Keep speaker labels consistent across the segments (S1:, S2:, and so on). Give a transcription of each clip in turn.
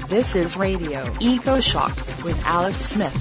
S1: This is Radio Eco Shock with Alex Smith.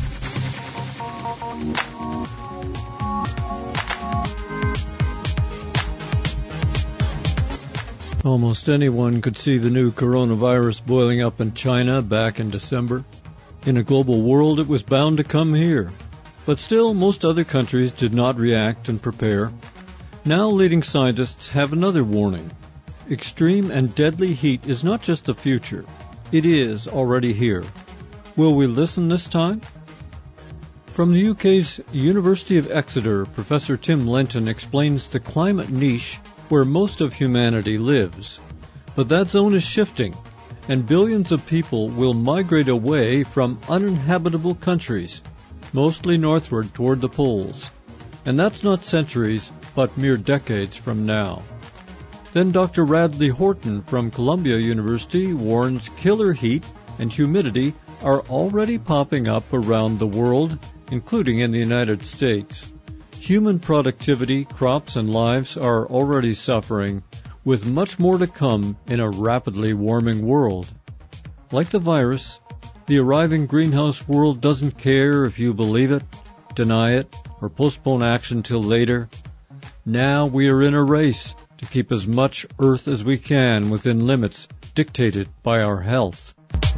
S2: Almost anyone could see the new coronavirus boiling up in China back in December. In a global world, it was bound to come here. But still, most other countries did not react and prepare. Now leading scientists have another warning. Extreme and deadly heat is not just the future. It is already here. Will we listen this time? From the UK's University of Exeter, Professor Tim Lenton explains the climate niche where most of humanity lives. But that zone is shifting, and billions of people will migrate away from uninhabitable countries, mostly northward toward the poles. And that's not centuries, but mere decades from now. Then Dr. Radley Horton from Columbia University warns killer heat and humidity are already popping up around the world, including in the United States. Human productivity, crops, and lives are already suffering, with much more to come in a rapidly warming world. Like the virus, the arriving greenhouse world doesn't care if you believe it, deny it, or postpone action till later. Now we are in a race to keep as much Earth as we can within limits dictated by our health.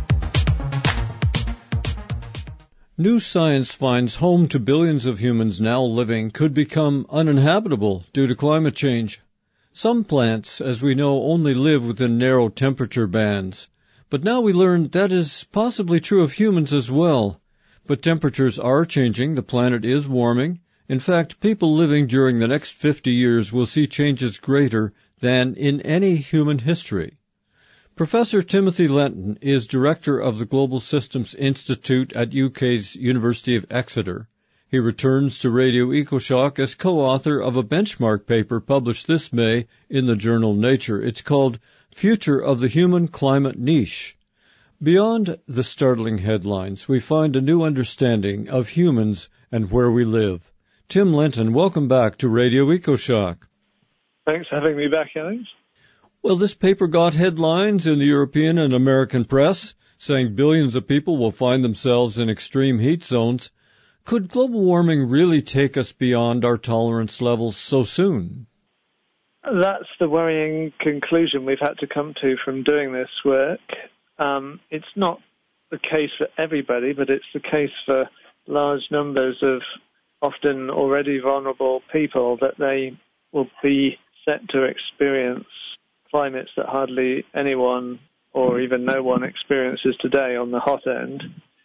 S2: New science finds home to billions of humans now living could become uninhabitable due to climate change. Some plants, as we know, only live within narrow temperature bands. But now we learn that is possibly true of humans as well. But temperatures are changing, the planet is warming. In fact, people living during the next 50 years will see changes greater than in any human history. Professor Timothy Lenton is director of the Global Systems Institute at UK's University of Exeter. He returns to Radio EcoShock as co-author of a benchmark paper published this May in the journal Nature. It's called Future of the Human Climate Niche. Beyond the startling headlines, we find a new understanding of humans and where we live. Tim Lenton, welcome back to Radio EcoShock.
S3: Thanks for having me back, Alex.
S2: Well, this paper got headlines in the European and American press, saying billions of people will find themselves in extreme heat zones. Could global warming really take us beyond our tolerance levels so soon?
S3: That's the worrying conclusion we've had to come to from doing this work. It's not the case for everybody, but it's the case for large numbers of often already vulnerable people that they will be set to experience climates that hardly anyone or even no one experiences today on the hot end.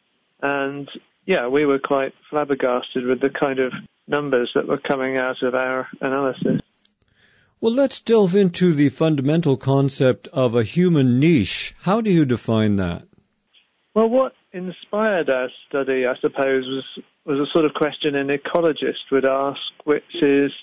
S3: And yeah, we were quite flabbergasted with the kind of numbers that were coming out of our analysis.
S2: Well, let's delve into the fundamental concept of a human niche. How do you define that?
S3: Well, what inspired our study, I suppose, was a sort of question an ecologist would ask, which is,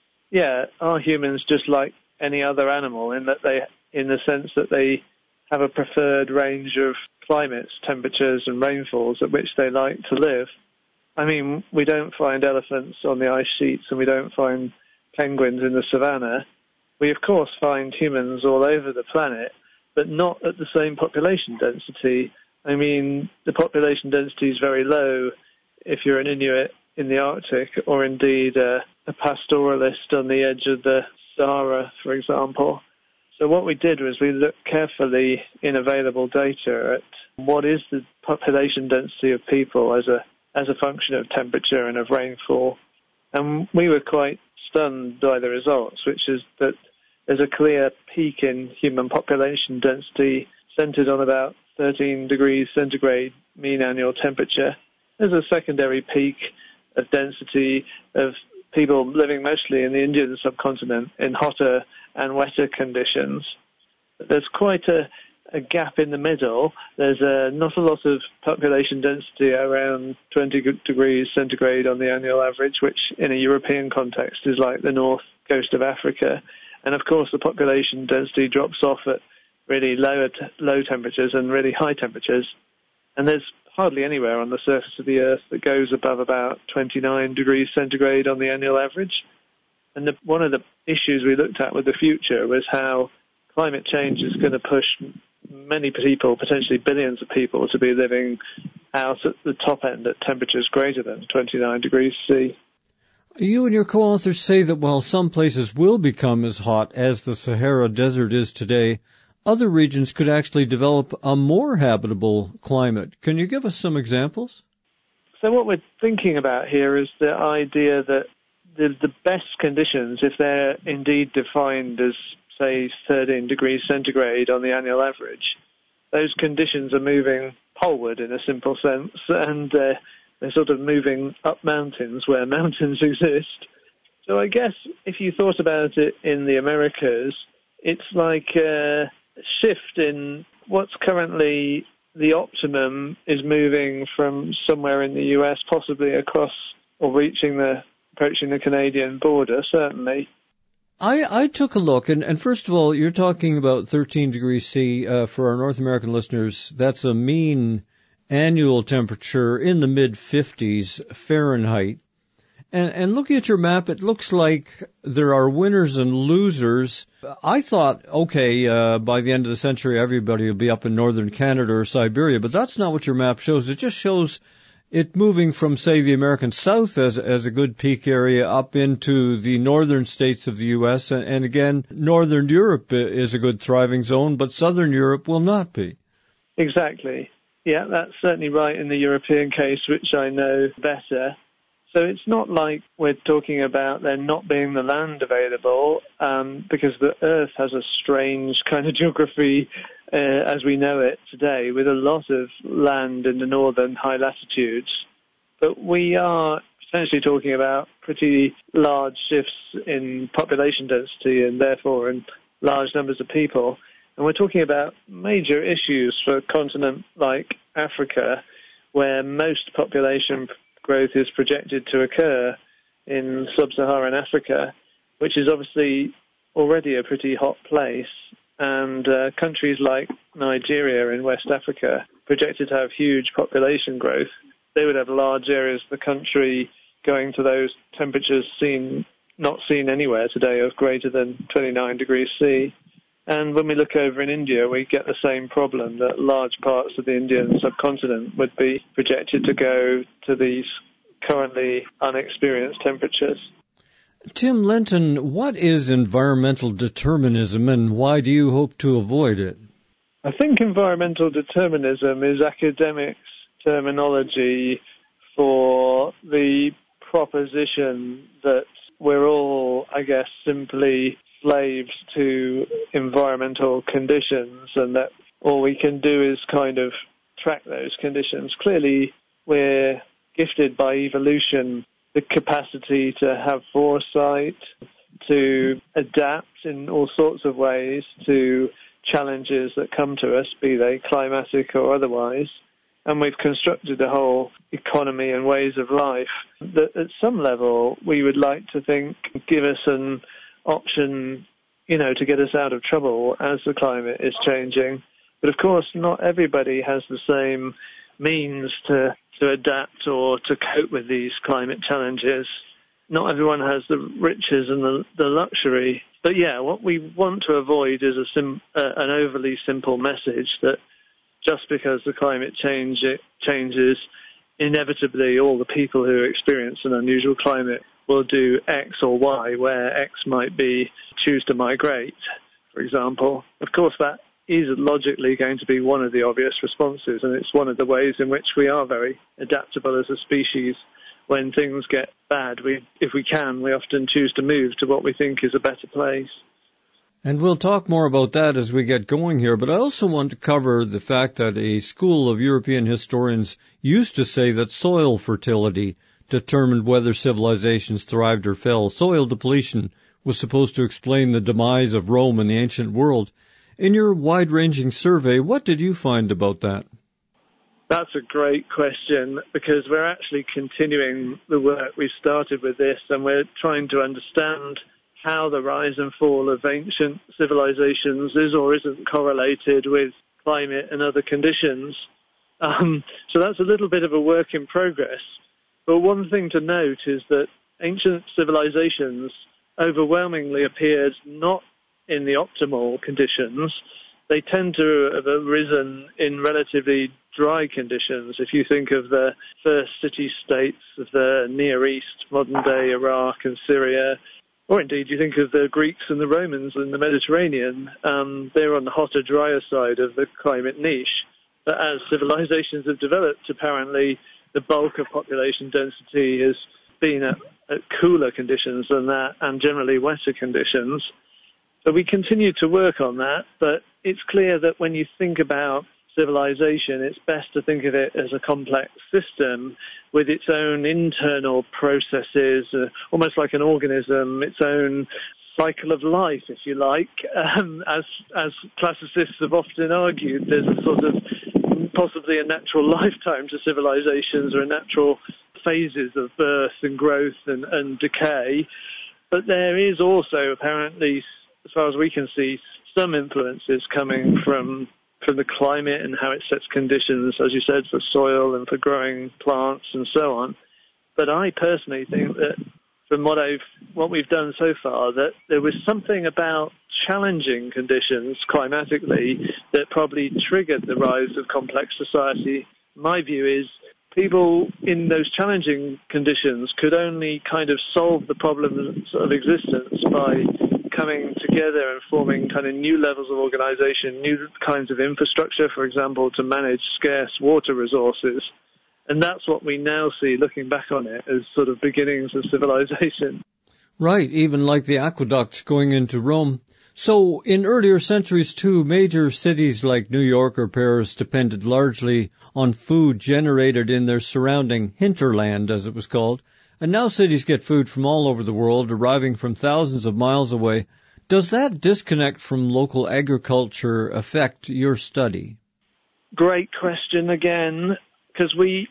S3: are humans just like any other animal in the sense that they have a preferred range of climates, temperatures and rainfalls at which they like to live? I mean, we don't find elephants on the ice sheets and we don't find penguins in the savannah. We, of course, find humans all over the planet, but not at the same population density. I mean, the population density is very low if you're an Inuit in the Arctic or indeed a pastoralist on the edge of the Sahara, for example. So what we did was we looked carefully in available data at what is the population density of people as a function of temperature and of rainfall. And we were quite stunned by the results, which is that there's a clear peak in human population density centered on about 13 degrees centigrade mean annual temperature. There's a secondary peak of density of people living mostly in the Indian subcontinent in hotter and wetter conditions. There's quite a gap in the middle. There's not a lot of population density around 20 degrees centigrade on the annual average, which in a European context is like the north coast of Africa. And of course the population density drops off at really low temperatures and really high temperatures. And there's hardly anywhere on the surface of the Earth that goes above about 29 degrees centigrade on the annual average. And one of the issues we looked at with the future was how climate change is going to push many people, potentially billions of people, to be living out at the top end at temperatures greater than 29 degrees C.
S2: You and your co-authors say that while some places will become as hot as the Sahara Desert is today, other regions could actually develop a more habitable climate. Can you give us some examples?
S3: So what we're thinking about here is the idea that the best conditions, if they're indeed defined as, say, 13 degrees centigrade on the annual average, those conditions are moving poleward in a simple sense, and they're sort of moving up mountains where mountains exist. So I guess if you thought about it in the Americas, it's like a shift in what's currently the optimum is moving from somewhere in the US, possibly across or approaching the Canadian border, certainly.
S2: I took a look, and first of all, you're talking about 13 degrees C. For our North American listeners, that's a mean annual temperature in the mid-50s Fahrenheit. And looking at your map, it looks like there are winners and losers. I thought, okay, by the end of the century, everybody will be up in northern Canada or Siberia, but that's not what your map shows. It just shows it moving from, say, the American South as a good peak area up into the northern states of the U.S. And again, northern Europe is a good thriving zone, but southern Europe will not be.
S3: Exactly. Yeah, that's certainly right in the European case, which I know better. So it's not like we're talking about there not being the land available, because the Earth has a strange kind of geography as we know it today, with a lot of land in the northern high latitudes. But we are essentially talking about pretty large shifts in population density and therefore in large numbers of people. And we're talking about major issues for a continent like Africa, where most population growth is projected to occur in sub-Saharan Africa, which is obviously already a pretty hot place. And countries like Nigeria in West Africa, projected to have huge population growth, they would have large areas of the country going to those temperatures not seen anywhere today of greater than 29 degrees C. And when we look over in India, we get the same problem, that large parts of the Indian subcontinent would be projected to go to these currently unexperienced temperatures.
S2: Tim Lenton, what is environmental determinism and why do you hope to avoid it?
S3: I think environmental determinism is academics' terminology for the proposition that we're all, I guess, simply slaves to environmental conditions and that all we can do is kind of track those conditions. Clearly, we're gifted by evolution the capacity to have foresight, to adapt in all sorts of ways to challenges that come to us, be they climatic or otherwise. And we've constructed a whole economy and ways of life that at some level we would like to think give us an option, to get us out of trouble as the climate is changing. But of course, not everybody has the same means to adapt or to cope with these climate challenges. Not everyone has the riches and the luxury. But yeah, what we want to avoid is an overly simple message that just because the climate changes, inevitably all the people who experience an unusual climate will do X or Y, where X might be choose to migrate, for example. Of course, that is logically going to be one of the obvious responses, and it's one of the ways in which we are very adaptable as a species. When things get bad, if we can, we often choose to move to what we think is a better place.
S2: And we'll talk more about that as we get going here, but I also want to cover the fact that a school of European historians used to say that soil fertility determined whether civilizations thrived or fell. Soil depletion was supposed to explain the demise of Rome in the ancient world. In your wide-ranging survey, what did you find about that?
S3: That's a great question, because we're actually continuing the work we started with this, and we're trying to understand how the rise and fall of ancient civilizations is or isn't correlated with climate and other conditions. So that's a little bit of a work in progress. But one thing to note is that ancient civilizations overwhelmingly appeared not in the optimal conditions, they tend to have arisen in relatively dry conditions. If you think of the first city-states of the Near East, modern-day Iraq and Syria, or indeed you think of the Greeks and the Romans in the Mediterranean, they're on the hotter, drier side of the climate niche. But as civilizations have developed, apparently the bulk of population density has been at cooler conditions than that and generally wetter conditions. So we continue to work on that, but it's clear that when you think about civilization, it's best to think of it as a complex system with its own internal processes, almost like an organism, its own cycle of life, if you like. As classicists have often argued, there's a sort of possibly a natural lifetime to civilizations, or a natural phases of birth and growth and decay. But there is also apparently, as far as we can see, some influences coming from the climate and how it sets conditions, as you said, for soil and for growing plants and so on. But I personally think that from what we've done so far, that there was something about challenging conditions climatically that probably triggered the rise of complex society. My view is people in those challenging conditions could only kind of solve the problems of existence by coming together and forming kind of new levels of organization, new kinds of infrastructure, for example, to manage scarce water resources. And that's what we now see, looking back on it, as sort of beginnings of civilization.
S2: Right, even like the aqueduct going into Rome. So in earlier centuries too, major cities like New York or Paris depended largely on food generated in their surrounding hinterland, as it was called. And now cities get food from all over the world, arriving from thousands of miles away. Does that disconnect from local agriculture affect your study?
S3: Great question again, because we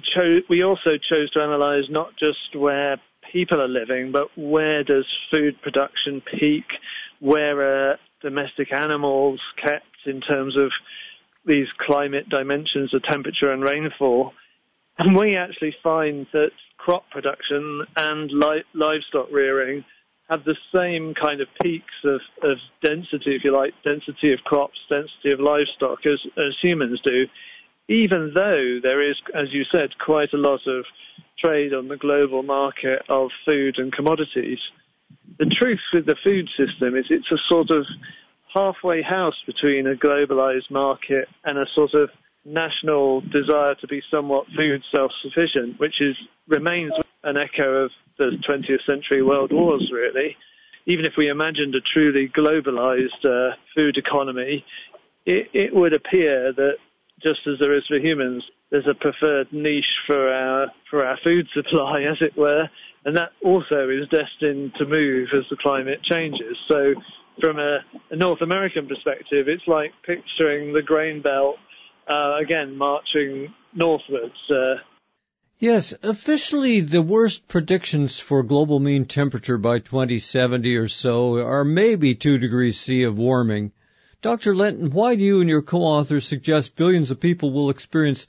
S3: also chose to analyze not just where people are living, but where does food production peak, where are domestic animals kept in terms of these climate dimensions of temperature and rainfall. And we actually find that crop production and livestock rearing have the same kind of peaks of density, if you like, density of crops, density of livestock as humans do, even though there is, as you said, quite a lot of trade on the global market of food and commodities. The truth with the food system is it's a sort of halfway house between a globalized market and a sort of national desire to be somewhat food self-sufficient, which remains an echo of the 20th century world wars, really. Even if we imagined a truly globalized food economy, it would appear that, just as there is for humans, there's a preferred niche for our food supply, as it were, and that also is destined to move as the climate changes. So from a North American perspective, it's like picturing the grain belt, again, marching northwards.
S2: Yes, officially the worst predictions for global mean temperature by 2070 or so are maybe 2 degrees C of warming. Dr. Lenton, why do you and your co-authors suggest billions of people will experience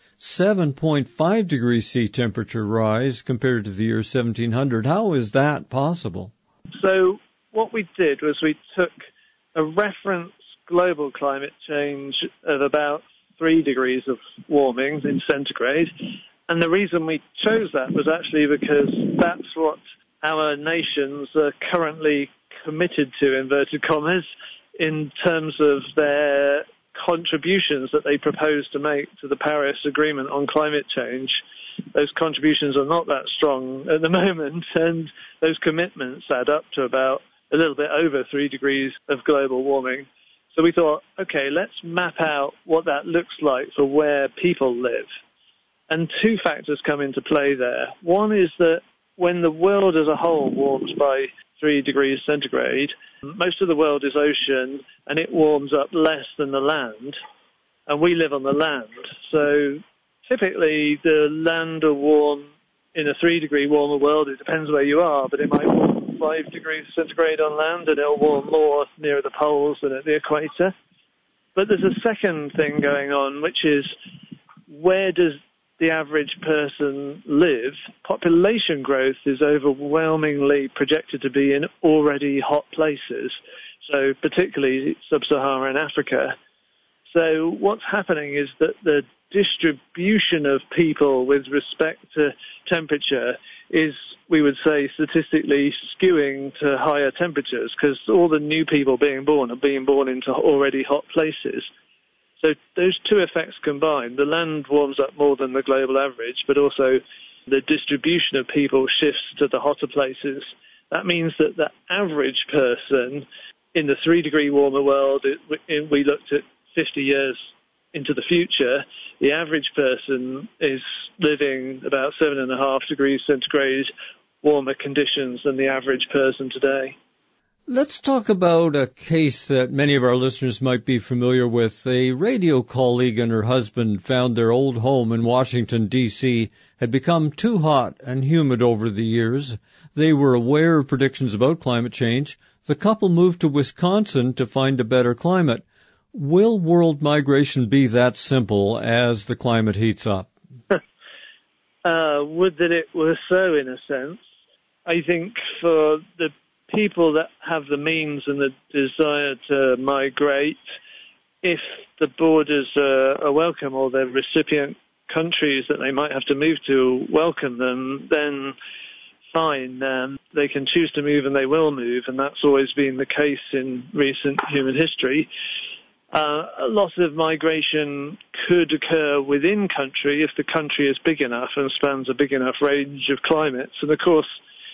S2: 7.5 degrees C temperature rise compared to the year 1700? How is that possible?
S3: So what we did was we took a reference global climate change of about 3 degrees of warming in centigrade. And the reason we chose that was actually because that's what our nations are currently committed to, inverted commas, in terms of their contributions that they propose to make to the Paris Agreement on climate change. Those contributions are not that strong at the moment, and those commitments add up to about a little bit over 3 degrees of global warming. So we thought, okay, let's map out what that looks like for where people live. And 2 factors come into play there. One is that when the world as a whole warms by 3 degrees centigrade, most of the world is ocean, and it warms up less than the land, and we live on the land. So typically the land will warm in a 3 degree warmer world. It depends where you are, but it might warm 5 degrees centigrade on land, and it'll warm more near the poles than at the equator. But there's a second thing going on, which is, where does the average person live? Population growth is overwhelmingly projected to be in already hot places, so particularly sub-Saharan Africa. So what's happening is that the distribution of people with respect to temperature is, we would say, statistically skewing to higher temperatures, because all the new people being born are being born into already hot places. So those two effects combined, the land warms up more than the global average, but also the distribution of people shifts to the hotter places. That means that the average person in the 3-degree warmer world, we looked at 50 years into the future, the average person is living about 7.5 degrees centigrade warmer conditions than the average person today.
S2: Let's talk about a case that many of our listeners might be familiar with. A radio colleague and her husband found their old home in Washington, D.C. had become too hot and humid over the years. They were aware of predictions about climate change. The couple moved to Wisconsin to find a better climate. Will world migration be that simple as the climate heats up?
S3: Would that it were so, in a sense. I think for the people that have the means and the desire to migrate, if the borders are welcome, or the recipient countries that they might have to move to welcome them, then fine. They can choose to move and they will move, and that's always been the case in recent human history. A lot of migration could occur within country if the country is big enough and spans a big enough range of climates. And of course,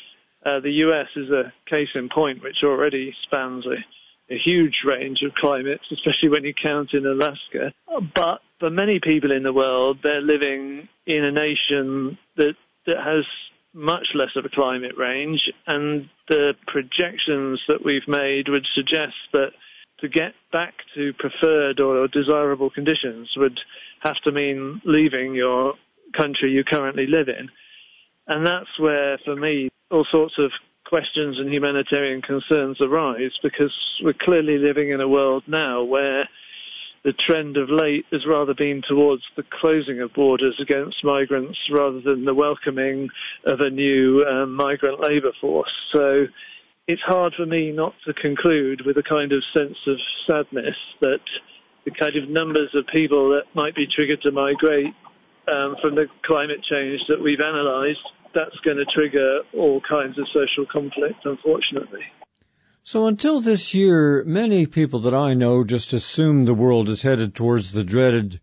S3: the US is a case in point, which already spans a huge range of climates, especially when you count in Alaska. But for many people in the world, they're living in a nation that has much less of a climate range, and the projections that we've made would suggest that to get back to preferred or desirable conditions would have to mean leaving your country you currently live in. And that's where, for me, all sorts of questions and humanitarian concerns arise, because we're clearly living in a world now where the trend of late has rather been towards the closing of borders against migrants rather than the welcoming of a new migrant labour force. So it's hard for me not to conclude with a kind of sense of sadness that the kind of numbers of people that might be triggered to migrate from the climate change that we've analysed, that's going to trigger all kinds of social conflict, unfortunately.
S2: So until this year, many people that I know just assume the world is headed towards the dreaded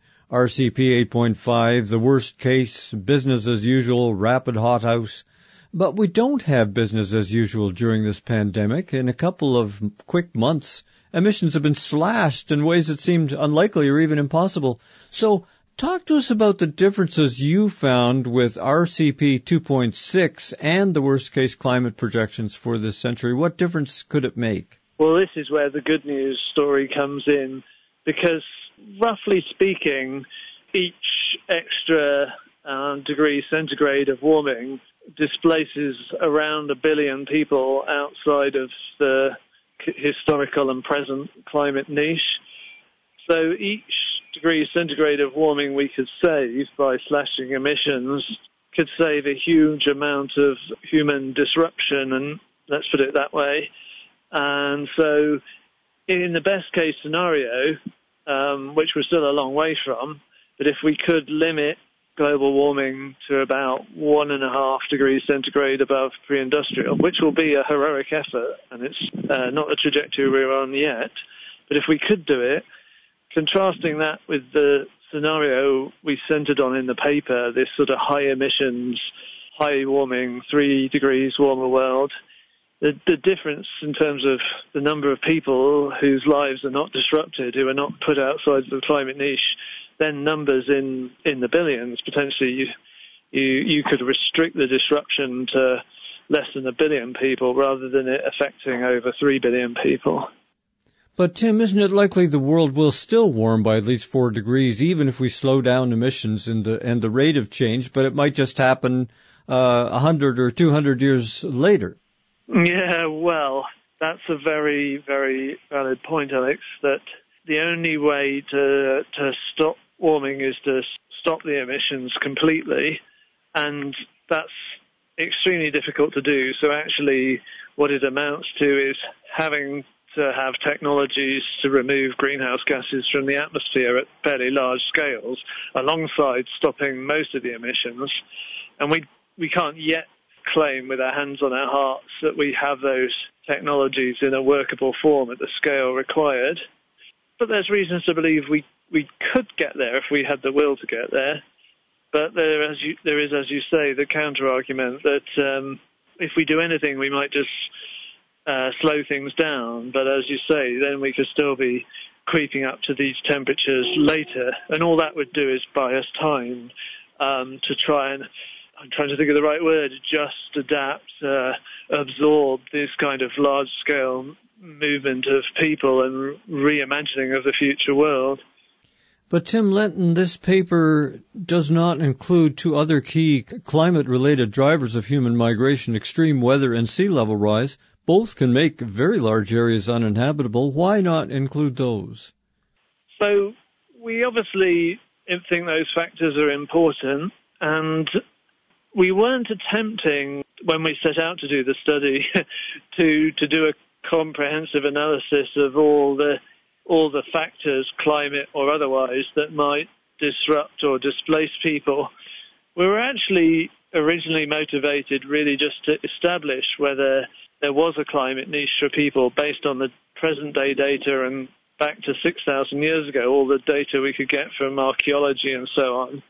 S2: RCP 8.5, the worst case, business as usual, rapid hothouse. But we don't have business as usual during this pandemic. In a couple of quick months, emissions have been slashed in ways that seemed unlikely or even impossible. So talk to us about the differences you found with RCP 2.6 and the worst-case climate projections for this century. What difference could it make?
S3: Well, this is where the good news story comes in, because roughly speaking, each extra degree centigrade of warming displaces around 1 billion people outside of the historical and present climate niche. So each degree centigrade of warming we could save by slashing emissions could save a huge amount of human disruption, and let's put it that way. And so in the best case scenario, which we're still a long way from, but if we could limit global warming to about 1.5 degrees centigrade above pre-industrial, which will be a heroic effort, and it's not the trajectory we're on yet, but if we could do it, contrasting that with the scenario we centered on in the paper, this sort of high emissions, high warming, 3 degrees warmer world, the difference in terms of the number of people whose lives are not disrupted, who are not put outside the climate niche, then numbers in the billions. Potentially you could restrict the disruption to less than 1 billion people rather than it affecting over 3 billion people.
S2: But, Tim, isn't it likely the world will still warm by at least 4 degrees, even if we slow down emissions and the rate of change, but it might just happen 100 or 200 years later?
S3: Yeah, well, that's a very, very valid point, Alex, that the only way to stop warming is to stop the emissions completely, and that's extremely difficult to do. So actually what it amounts to is having to have technologies to remove greenhouse gases from the atmosphere at fairly large scales, alongside stopping most of the emissions. And we can't yet claim with our hands on our hearts that we have those technologies in a workable form at the scale required. But there's reasons to believe we could get there if we had the will to get there. But there is, as you say, the counter-argument that if we do anything, we might just slow things down. But as you say, then we could still be creeping up to these temperatures later. And all that would do is buy us time to try and, I'm trying to think of the right word, just adapt, absorb this kind of large-scale movement of people and reimagining of the future world.
S2: But Tim Lenton, this paper does not include two other key climate-related drivers of human migration, extreme weather and sea level rise. Both can make very large areas uninhabitable. Why not include those?
S3: So we obviously think those factors are important, and we weren't attempting, when we set out to do the study, to do a comprehensive analysis of all the factors, climate or otherwise, that might disrupt or displace people. We were actually originally motivated really just to establish whether there was a climate niche for people based on the present-day data and back to 6,000 years ago, all the data we could get from archaeology and so on.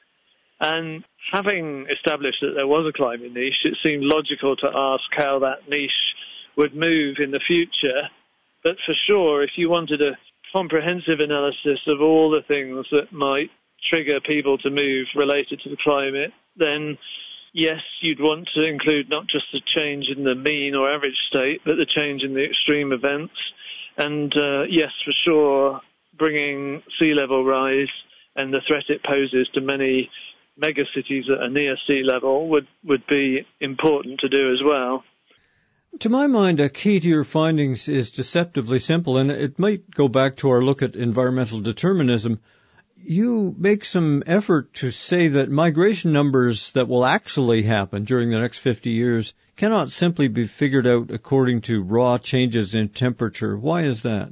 S3: And having established that there was a climate niche, it seemed logical to ask how that niche would move in the future. But for sure, if you wanted a comprehensive analysis of all the things that might trigger people to move related to the climate, then yes, you'd want to include not just the change in the mean or average state, but the change in the extreme events. And yes, for sure, bringing sea level rise and the threat it poses to many megacities that are near sea level would be important to do as well.
S2: To my mind, a key to your findings is deceptively simple, and it might go back to our look at environmental determinism. You make some effort to say that migration numbers that will actually happen during the next 50 years cannot simply be figured out according to raw changes in temperature. Why is that?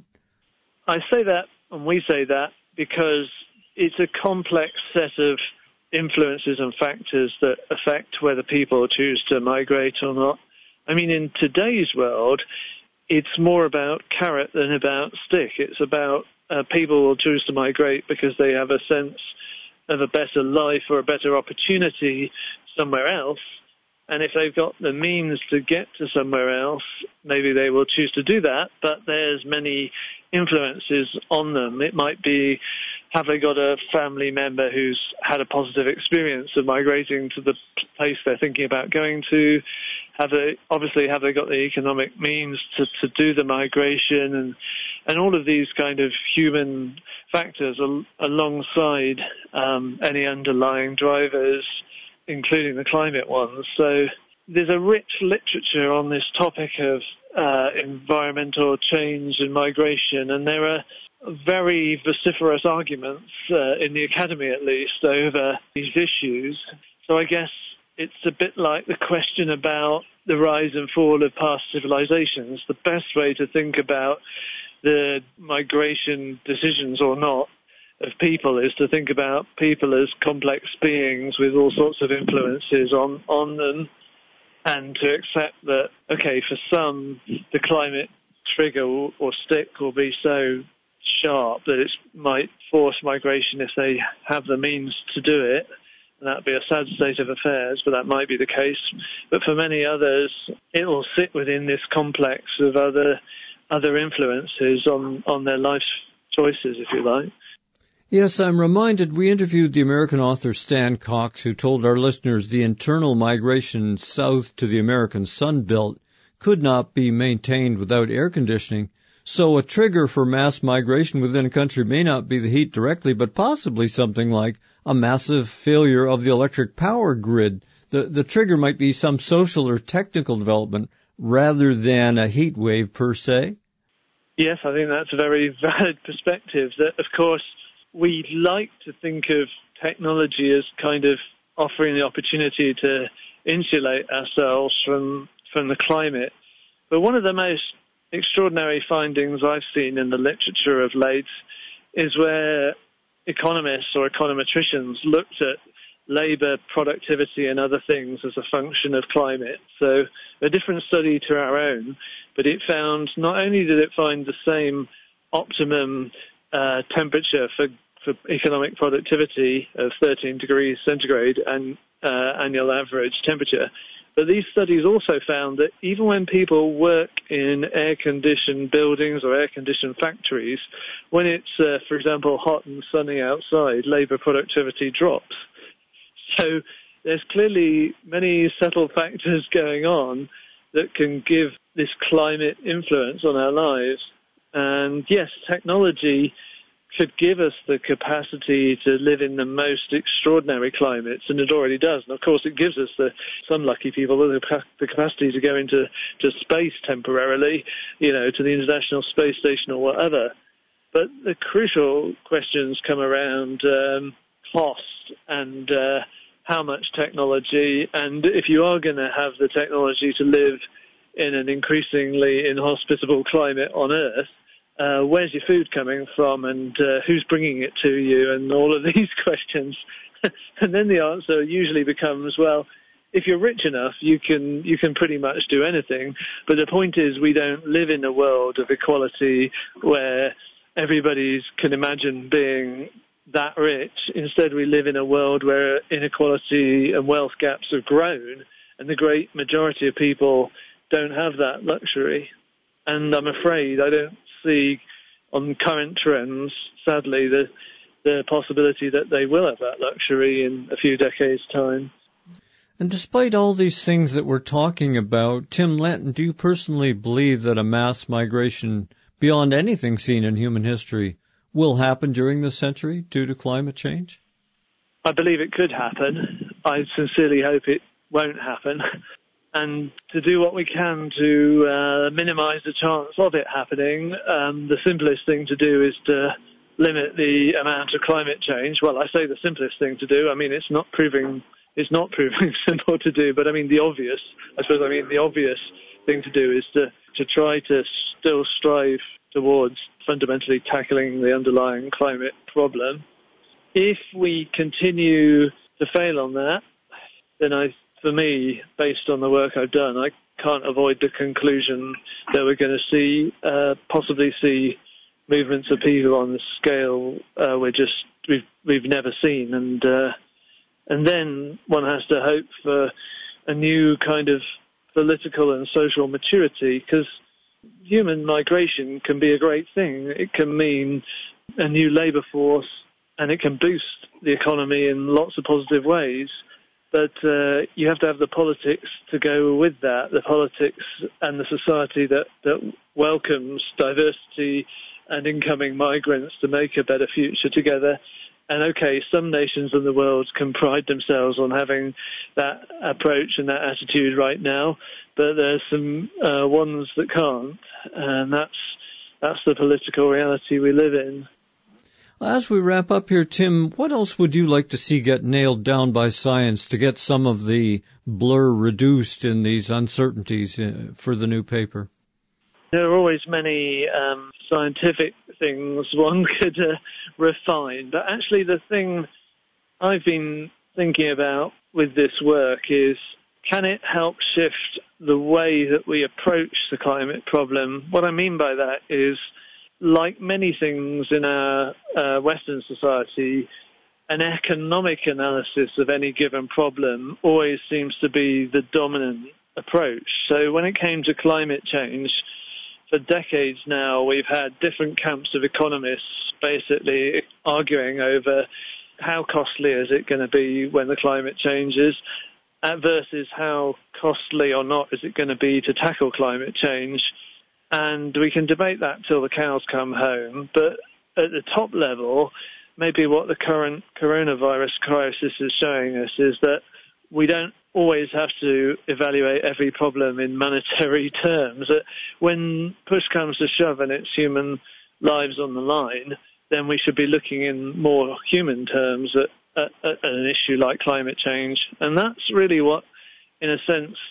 S3: I say that, and we say that, because it's a complex set of influences and factors that affect whether people choose to migrate or not. I mean, in today's world, it's more about carrot than about stick. It's about people will choose to migrate because they have a sense of a better life or a better opportunity somewhere else. And if they've got the means to get to somewhere else, maybe they will choose to do that. But there's many influences on them. It might be, have they got a family member who's had a positive experience of migrating to the place they're thinking about going to? Have they got the economic means to do the migration? And all of these kind of human factors alongside any underlying drivers, including the climate ones. So there's a rich literature on this topic of environmental change and migration, and there are very vociferous arguments, in the academy at least, over these issues. So I guess it's a bit like the question about the rise and fall of past civilizations. The best way to think about the migration decisions or not of people is to think about people as complex beings with all sorts of influences on them, and to accept that, okay, for some, the climate trigger or stick will be so sharp that it might force migration if they have the means to do it. And that'd be a sad state of affairs, but that might be the case. But for many others, it will sit within this complex of other influences on their life choices, if you like.
S2: Yes, I'm reminded we interviewed the American author Stan Cox, who told our listeners the internal migration south to the American Sun Belt could not be maintained without air conditioning. So a trigger for mass migration within a country may not be the heat directly, but possibly something like a massive failure of the electric power grid. The trigger might be some social or technical development rather than a heat wave per se.
S3: Yes, I think that's a very valid perspective. That, of course, we like to think of technology as kind of offering the opportunity to insulate ourselves from the climate. But one of the most extraordinary findings I've seen in the literature of late is where economists or econometricians looked at labour productivity and other things as a function of climate. So a different study to our own, but it found, not only did it find the same optimum temperature for economic productivity of 13 degrees centigrade and annual average temperature, but these studies also found that even when people work in air-conditioned buildings or air-conditioned factories, when it's, for example, hot and sunny outside, labour productivity drops. So there's clearly many subtle factors going on that can give this climate influence on our lives. And yes, technology could give us the capacity to live in the most extraordinary climates, and it already does. And of course, it gives us, some lucky people, the capacity to go into space temporarily, to the International Space Station or whatever. But the crucial questions come around cost and how much technology, and if you are going to have the technology to live in an increasingly inhospitable climate on Earth, where's your food coming from, and who's bringing it to you, and all of these questions. And then the answer usually becomes, well, if you're rich enough, you can pretty much do anything. But the point is, we don't live in a world of equality where everybody can imagine being that rich. Instead, we live in a world where inequality and wealth gaps have grown, and the great majority of people don't have that luxury. And I'm afraid I don't see on current trends, sadly, the possibility that they will have that luxury in a few decades' time.
S2: And despite all these things that we're talking about, Tim Lenton, do you personally believe that a mass migration beyond anything seen in human history will happen during this century due to climate change?
S3: I believe it could happen. I sincerely hope it won't happen. And to do what we can to minimize the chance of it happening, the simplest thing to do is to limit the amount of climate change. Well, I say the simplest thing to do. I mean, it's not proving simple to do, but I mean the obvious thing to do is to try to still strive towards fundamentally tackling the underlying climate problem. If we continue to fail on that, then for me, based on the work I've done, I can't avoid the conclusion that we're going to possibly see movements of people on the scale we've never seen, and then one has to hope for a new kind of political and social maturity, because human migration can be a great thing. It can mean a new labour force, and it can boost the economy in lots of positive ways. But you have to have the politics to go with that, the politics and the society that welcomes diversity and incoming migrants to make a better future together. And okay, some nations in the world can pride themselves on having that approach and that attitude right now, but there's some ones that can't, and that's the political reality we live in.
S2: As we wrap up here, Tim, what else would you like to see get nailed down by science to get some of the blur reduced in these uncertainties for the new paper?
S3: There are always many scientific things one could refine, but actually the thing I've been thinking about with this work is, can it help shift the way that we approach the climate problem? What I mean by that is, like many things in our Western society, an economic analysis of any given problem always seems to be the dominant approach. So when it came to climate change, for decades now, we've had different camps of economists basically arguing over how costly is it going to be when the climate changes versus how costly or not is it going to be to tackle climate change. And we can debate that till the cows come home. But at the top level, maybe what the current coronavirus crisis is showing us is that we don't always have to evaluate every problem in monetary terms. That when push comes to shove and it's human lives on the line, then we should be looking in more human terms at an issue like climate change. And that's really what, in a sense,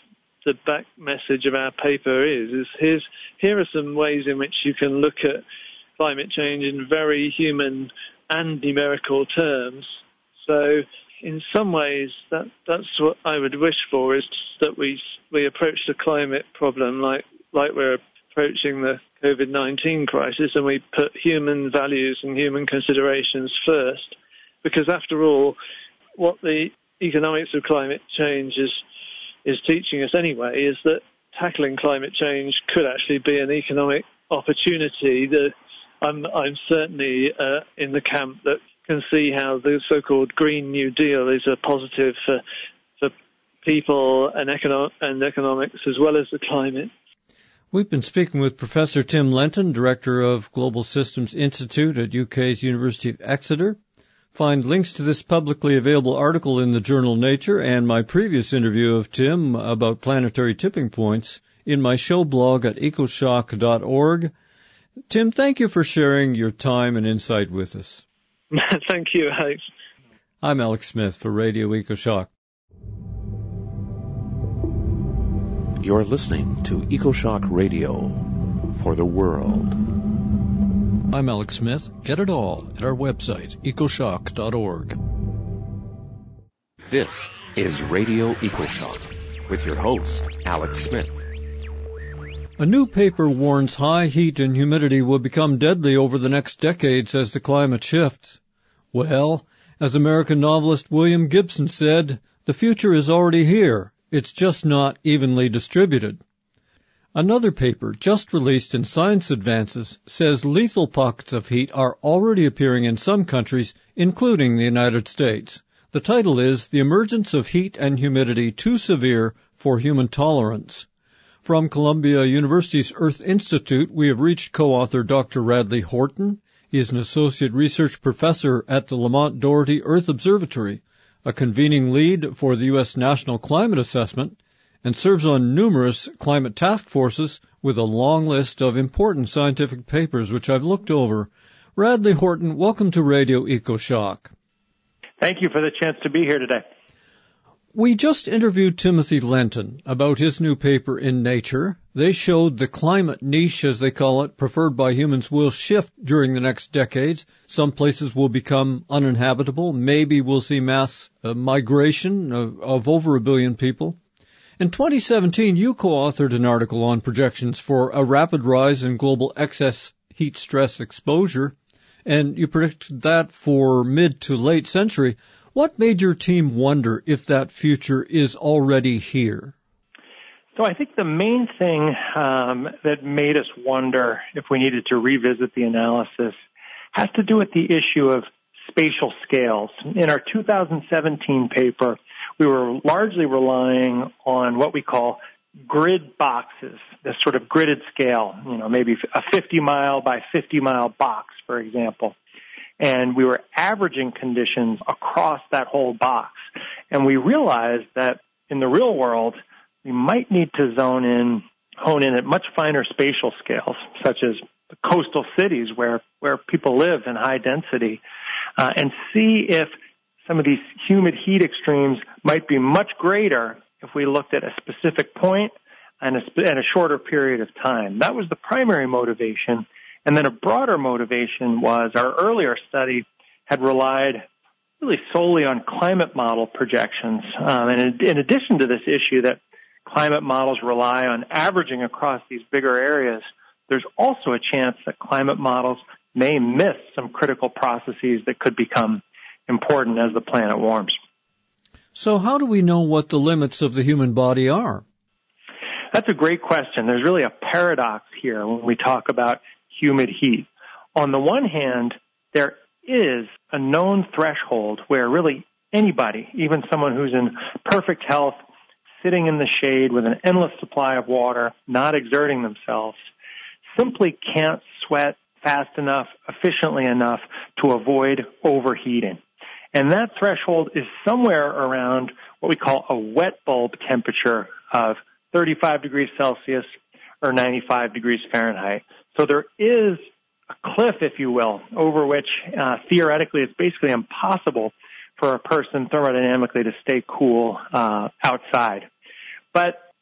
S3: the back message of our paper is here are some ways in which you can look at climate change in very human and numerical terms. So in some ways, that's what I would wish for, is that we approach the climate problem like we're approaching the COVID-19 crisis, and we put human values and human considerations first. Because after all, what the economics of climate change is teaching us anyway is that tackling climate change could actually be an economic opportunity. I'm certainly in the camp that can see how the so-called Green New Deal is a positive for people and economics as well as the climate.
S2: We've been speaking with Professor Tim Lenton, Director of Global Systems Institute at UK's University of Exeter. Find links to this publicly available article in the journal Nature and my previous interview of Tim about planetary tipping points in my show blog at ecoshock.org. Tim, thank you for sharing your time and insight with us.
S3: Thank you, Alex.
S2: I'm Alex Smith for Radio EcoShock.
S4: You're listening to EcoShock Radio for the world.
S2: I'm Alex Smith. Get it all at our website, ecoshock.org.
S4: This is Radio EcoShock with your host, Alex Smith.
S2: A new paper warns high heat and humidity will become deadly over the next decades as the climate shifts. Well, as American novelist William Gibson said, the future is already here. It's just not evenly distributed. Another paper, just released in Science Advances, says lethal pockets of heat are already appearing in some countries, including the United States. The title is The Emergence of Heat and Humidity Too Severe for Human Tolerance. From Columbia University's Earth Institute, we have reached co-author Dr. Radley Horton. He is an associate research professor at the Lamont Doherty Earth Observatory, a convening lead for the U.S. National Climate Assessment, and serves on numerous climate task forces with a long list of important scientific papers which I've looked over. Radley Horton, welcome to Radio EcoShock.
S5: Thank you for the chance to be here today.
S2: We just interviewed Timothy Lenton about his new paper in Nature. They showed the climate niche, as they call it, preferred by humans will shift during the next decades. Some places will become uninhabitable. Maybe we'll see mass migration of over 1 billion people. In 2017, you co-authored an article on projections for a rapid rise in global excess heat stress exposure, and you predicted that for mid to late century. What made your team wonder if that future is already here?
S5: So I think the main thing that made us wonder if we needed to revisit the analysis has to do with the issue of spatial scales. In our 2017 paper, we were largely relying on what we call grid boxes, this sort of gridded scale, maybe a 50-mile by 50-mile box, for example. And we were averaging conditions across that whole box. And we realized that in the real world, we might need to hone in at much finer spatial scales, such as the coastal cities where people live in high density, and see if some of these humid heat extremes might be much greater if we looked at a specific point and a shorter period of time. That was the primary motivation. And then a broader motivation was our earlier study had relied really solely on climate model projections. And in addition to this issue that climate models rely on averaging across these bigger areas, there's also a chance that climate models may miss some critical processes that could become important as the planet warms.
S2: So how do we know what the limits of the human body are?
S5: That's a great question. There's really a paradox here when we talk about humid heat. On the one hand, there is a known threshold where really anybody, even someone who's in perfect health, sitting in the shade with an endless supply of water, not exerting themselves, simply can't sweat fast enough, efficiently enough to avoid overheating. And that threshold is somewhere around what we call a wet bulb temperature of 35 degrees Celsius or 95 degrees Fahrenheit. So there is a cliff, if you will, over which theoretically it's basically impossible for a person thermodynamically to stay cool outside. But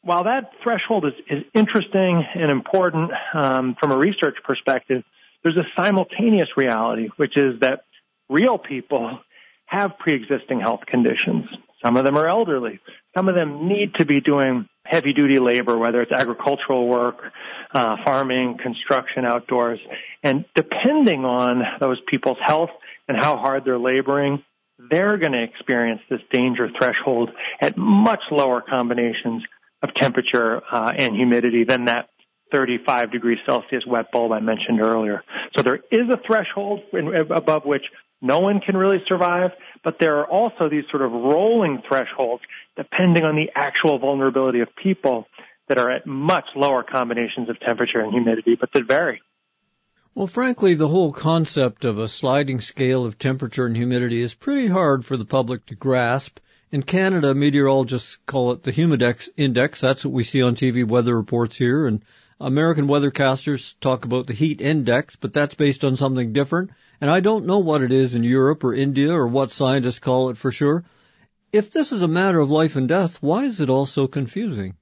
S5: while that threshold is interesting and important from a research perspective, there's a simultaneous reality, which is that real people have pre-existing health conditions. Some of them are elderly. Some of them need to be doing heavy-duty labor, whether it's agricultural work, farming, construction, outdoors. And depending on those people's health and how hard they're laboring, they're going to experience this danger threshold at much lower combinations of temperature and humidity than that 35 degrees Celsius wet bulb I mentioned earlier. So there is a threshold above which no one can really survive, but there are also these sort of rolling thresholds depending on the actual vulnerability of people that are at much lower combinations of temperature and humidity, but that vary.
S2: Well, frankly, the whole concept of a sliding scale of temperature and humidity is pretty hard for the public to grasp. In Canada, meteorologists call it the Humidex Index. That's what we see on TV weather reports here. And American weathercasters talk about the heat index, but that's based on something different. And I don't know what it is in Europe or India or what scientists call it for sure. If this is a matter of life and death, why is it all so confusing?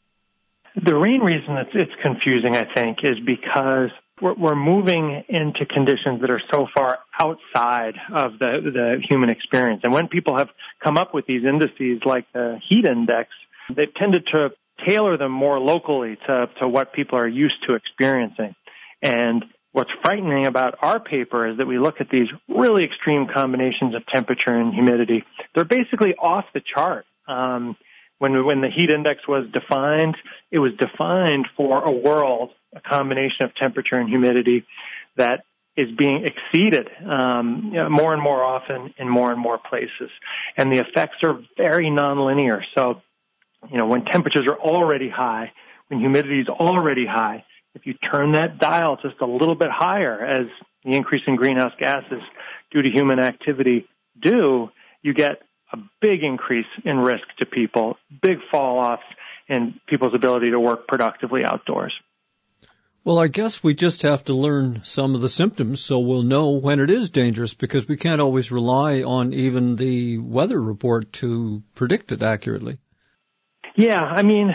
S5: The main reason it's confusing, I think, is because we're moving into conditions that are so far outside of the human experience. And when people have come up with these indices like the heat index, they've tended to tailor them more locally to what people are used to experiencing. And what's frightening about our paper is that we look at these really extreme combinations of temperature and humidity. They're basically off the chart. When the heat index was defined, it was defined for a world, a combination of temperature and humidity that is being exceeded more and more often in more and more places. And the effects are very nonlinear. So, when temperatures are already high, when humidity is already high, if you turn that dial just a little bit higher, as the increase in greenhouse gases due to human activity do, you get a big increase in risk to people, big fall-offs in people's ability to work productively outdoors.
S2: Well, I guess we just have to learn some of the symptoms so we'll know when it is dangerous, because we can't always rely on even the weather report to predict it accurately.
S5: Yeah,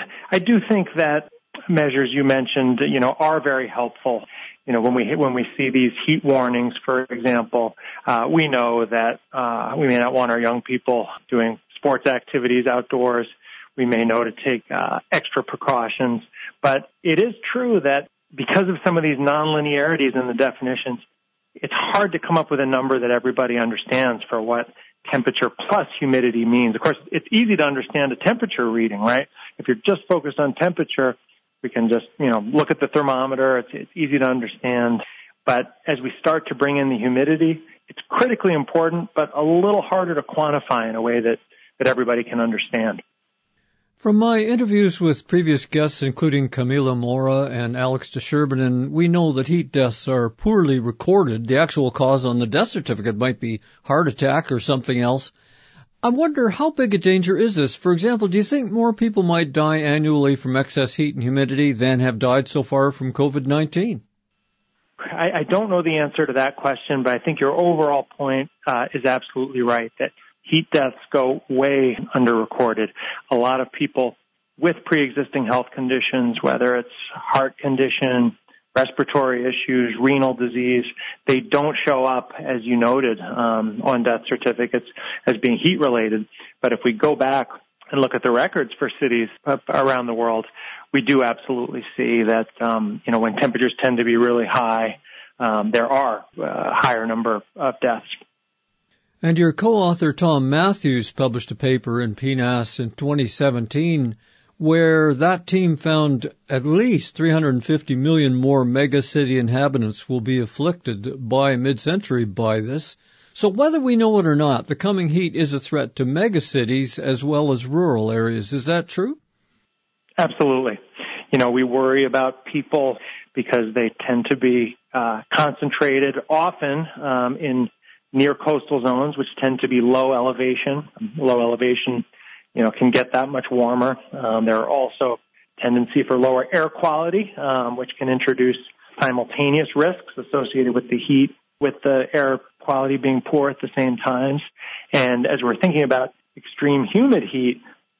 S5: I do think that measures you mentioned, are very helpful. When we see these heat warnings, for example, we know that we may not want our young people doing sports activities outdoors. We may know to take extra precautions. But it is true that because of some of these nonlinearities in the definitions, it's hard to come up with a number that everybody understands for what temperature plus humidity means. Of course, it's easy to understand a temperature reading, right? If you're just focused on temperature, we can just, look at the thermometer. It's easy to understand. But as we start to bring in the humidity, it's critically important, but a little harder to quantify in a way that everybody can understand.
S2: From my interviews with previous guests, including Camila Mora and Alex Desherbinen, we know that heat deaths are poorly recorded. The actual cause on the death certificate might be heart attack or something else. I wonder, how big a danger is this? For example, do you think more people might die annually from excess heat and humidity than have died so far from COVID-19?
S5: I don't know the answer to that question, but I think your overall point is absolutely right, that heat deaths go way underrecorded. A lot of people with pre-existing health conditions, whether it's heart condition, respiratory issues, renal disease, they don't show up, as you noted, on death certificates as being heat-related. But if we go back and look at the records for cities around the world, we do absolutely see that, when temperatures tend to be really high, there are a higher number of deaths.
S2: And your co-author Tom Matthews published a paper in PNAS in 2017 where that team found at least 350 million more megacity inhabitants will be afflicted by mid-century by this. So whether we know it or not, the coming heat is a threat to megacities as well as rural areas. Is that true?
S5: Absolutely. We worry about people because they tend to be concentrated often in near coastal zones, which tend to be low elevation. Low elevation, can get that much warmer. There are also tendency for lower air quality, which can introduce simultaneous risks associated with the heat, with the air quality being poor at the same times. And as we're thinking about extreme humid heat,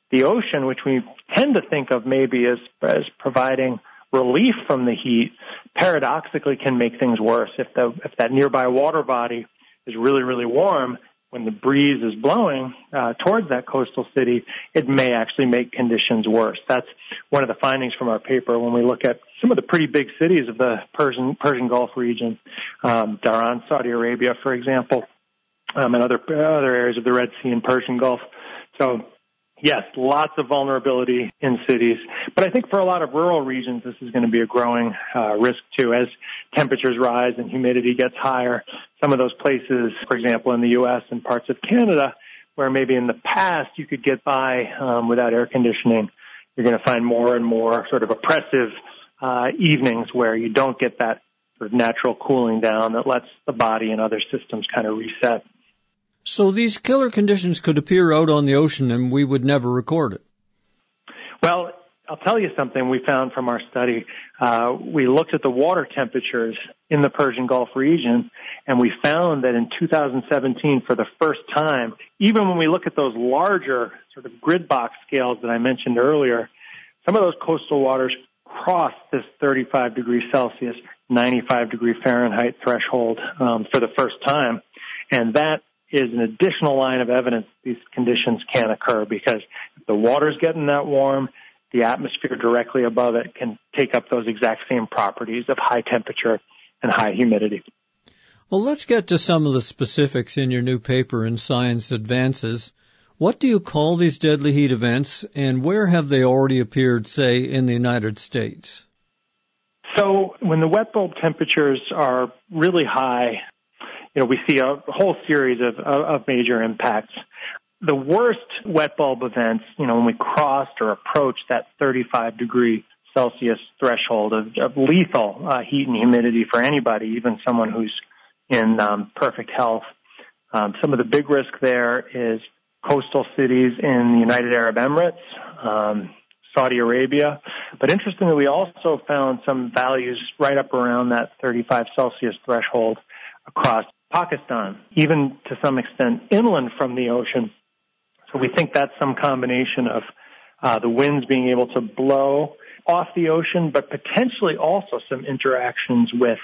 S5: the ocean, which we tend to think of maybe as providing relief from the heat, paradoxically can make things worse. If that nearby water body is really, really warm, when the breeze is blowing towards that coastal city, it may actually make conditions worse. That's one of the findings from our paper when we look at some of the pretty big cities of the Persian Gulf region, Dhahran, Saudi Arabia, for example, and other areas of the Red Sea and Persian Gulf. So, yes, lots of vulnerability in cities. But I think for a lot of rural regions, this is going to be a growing risk, too. As temperatures rise and humidity gets higher, some of those places, for example, in the U.S. and parts of Canada, where maybe in the past you could get by without air conditioning, you're going to find more and more sort of oppressive evenings where you don't get that sort of natural cooling down that lets the body and other systems kind of reset.
S2: So these killer conditions could appear out on the ocean and we would never record it.
S5: Well, I'll tell you something we found from our study. We looked at the water temperatures in the Persian Gulf region, and we found that in 2017, for the first time, even when we look at those larger sort of grid box scales that I mentioned earlier, some of those coastal waters crossed this 35 degrees Celsius, 95 degree Fahrenheit threshold for the first time. And that is an additional line of evidence these conditions can occur, because if the water's getting that warm, the atmosphere directly above it can take up those exact same properties of high temperature and high humidity.
S2: Well, let's get to some of the specifics in your new paper in Science Advances. What do you call these deadly heat events, and where have they already appeared, say, in the United States?
S5: So when the wet bulb temperatures are really high, we see a whole series of major impacts. The worst wet bulb events, when we crossed or approached that 35 degree Celsius threshold of lethal heat and humidity for anybody, even someone who's in perfect health. Some of the big risk there is coastal cities in the United Arab Emirates, Saudi Arabia. But interestingly, we also found some values right up around that 35 Celsius threshold across Pakistan, even to some extent inland from the ocean. So we think that's some combination of the winds being able to blow off the ocean, but potentially also some interactions with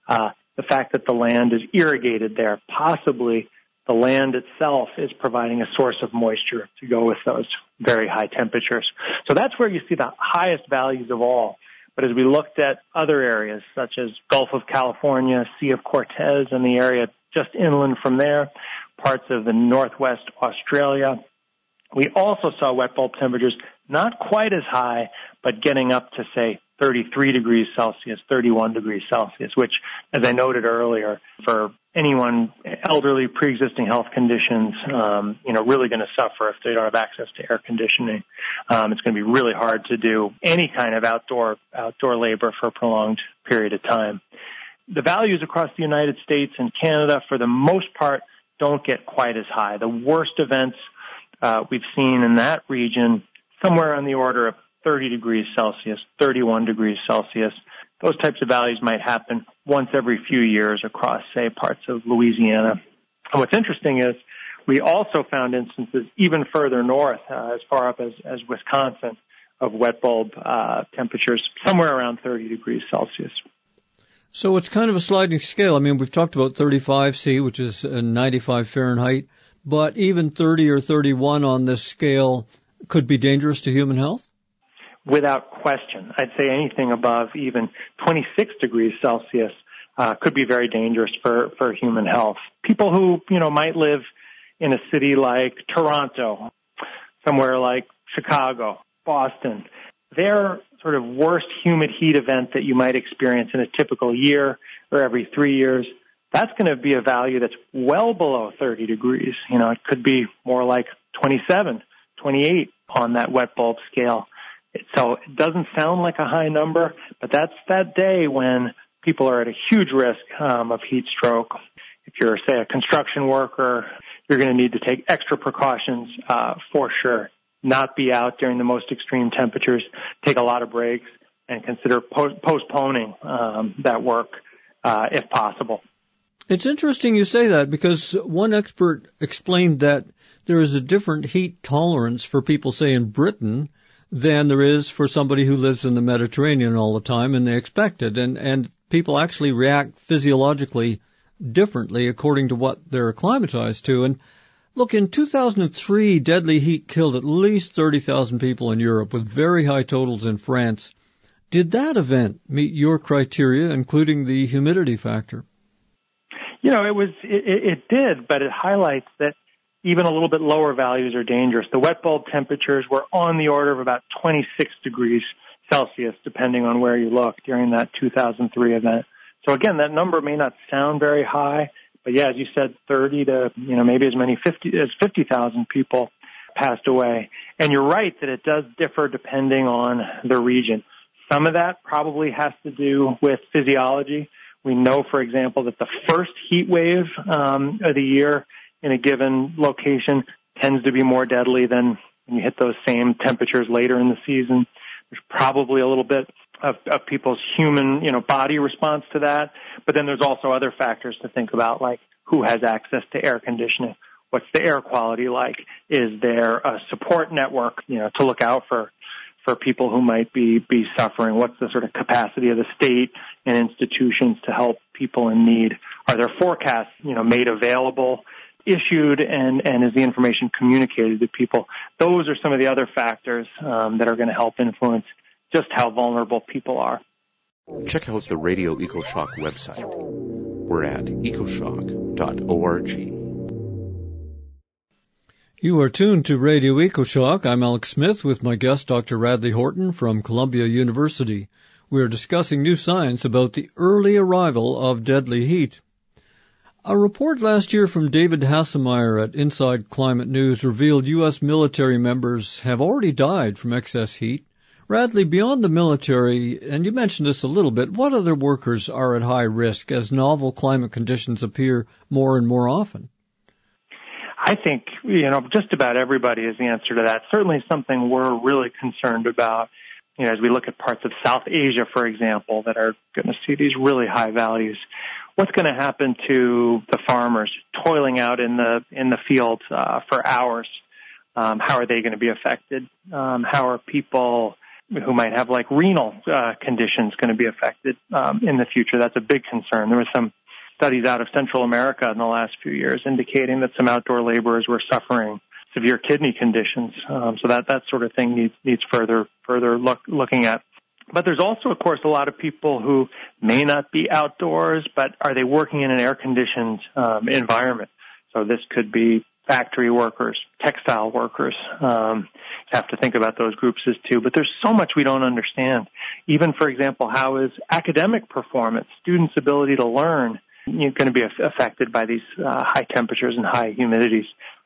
S5: the fact that the land is irrigated there. Possibly the land itself is providing a source of moisture to go with those very high temperatures. So that's where you see the highest values of all. But as we looked at other areas, such as Gulf of California, Sea of Cortez, and the area just inland from there, parts of the northwest Australia, we also saw wet bulb temperatures not quite as high, but getting up to, say, 33 degrees Celsius, 31 degrees Celsius, which, as I noted earlier, for anyone, elderly, pre-existing health conditions, really going to suffer if they don't have access to air conditioning. It's going to be really hard to do any kind of outdoor labor for a prolonged period of time. The values across the United States and Canada, for the most part, don't get quite as high. The worst events we've seen in that region, somewhere on the order of 30 degrees Celsius, 31 degrees Celsius. Those types of values might happen once every few years across, say, parts of Louisiana. And what's interesting is we also found instances even further north, as far up as Wisconsin, of wet bulb temperatures somewhere around 30 degrees Celsius.
S2: So it's kind of a sliding scale. I mean, we've talked about 35 C, which is 95 Fahrenheit, but even 30 or 31 on this scale could be dangerous to human health?
S5: Without question. I'd say anything above even 26 degrees Celsius could be very dangerous for human health. People who, might live in a city like Toronto, somewhere like Chicago, Boston, their sort of worst humid heat event that you might experience in a typical year or every 3 years, that's going to be a value that's well below 30 degrees. It could be more like 27, 28 on that wet bulb scale. So it doesn't sound like a high number, but that's that day when people are at a huge risk of heat stroke. If you're, say, a construction worker, you're going to need to take extra precautions for sure. Not be out during the most extreme temperatures, take a lot of breaks, and consider postponing that work if possible.
S2: It's interesting you say that, because one expert explained that there is a different heat tolerance for people, say, in Britain than there is for somebody who lives in the Mediterranean all the time, and they expect it. And people actually react physiologically differently according to what they're acclimatized to. And look, in 2003, deadly heat killed at least 30,000 people in Europe, with very high totals in France. Did that event meet your criteria, including the humidity factor?
S5: It did, but it highlights that even a little bit lower values are dangerous. The wet bulb temperatures were on the order of about 26 degrees Celsius, depending on where you look, during that 2003 event. So again, that number may not sound very high, but yeah, as you said, 30 to, maybe as many 50,000 people passed away. And you're right that it does differ depending on the region. Some of that probably has to do with physiology. We know, for example, that the first heat wave of the year in a given location tends to be more deadly than when you hit those same temperatures later in the season. There's probably a little bit of people's human, body response to that. But then there's also other factors to think about, like who has access to air conditioning? What's the air quality like? Is there a support network, to look out for people who might be suffering? What's the sort of capacity of the state and institutions to help people in need? Are there forecasts, made available, issued, and is the information communicated to people? Those are some of the other factors that are going to help influence just how vulnerable people are.
S4: Check out the Radio EcoShock website. We're at ecoshock.org.
S2: You are tuned to Radio EcoShock. I'm Alex Smith with my guest, Dr. Radley Horton from Columbia University. We are discussing new science about the early arrival of deadly heat. A report last year from David Hassemeyer at Inside Climate News revealed U.S. military members have already died from excess heat. Radley, beyond the military, and you mentioned this a little bit, what other workers are at high risk as novel climate conditions appear more and more often?
S5: I think, just about everybody is the answer to that. Certainly something we're really concerned about, as we look at parts of South Asia, for example, that are going to see these really high values. What's going to happen to the farmers toiling out in the fields for hours? How are they going to be affected? How are people who might have renal conditions going to be affected in the future? That's a big concern. There was some studies out of Central America in the last few years indicating that some outdoor laborers were suffering severe kidney conditions. So that sort of thing needs further looking at. But there's also, of course, a lot of people who may not be outdoors, but are they working in an air-conditioned environment? So this could be factory workers, textile workers. You have to think about those groups as too. But there's so much we don't understand. Even, for example, how is academic performance, students' ability to learn, going to be affected by these high temperatures and high humidities?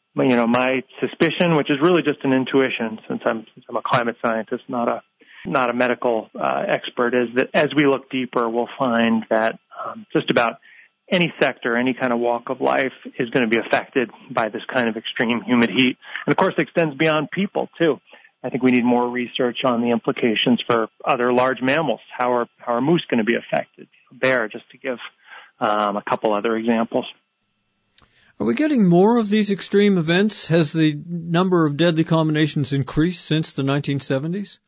S5: My suspicion, which is really just an intuition, since I'm a climate scientist, not a medical expert, is that as we look deeper, we'll find that just about any sector, any kind of walk of life is going to be affected by this kind of extreme humid heat. And of course, it extends beyond people too. I think we need more research on the implications for other large mammals. How are moose going to be affected? Bear, just to give a couple other examples.
S2: Are we getting more of these extreme events? Has the number of deadly combinations increased since the 1970s?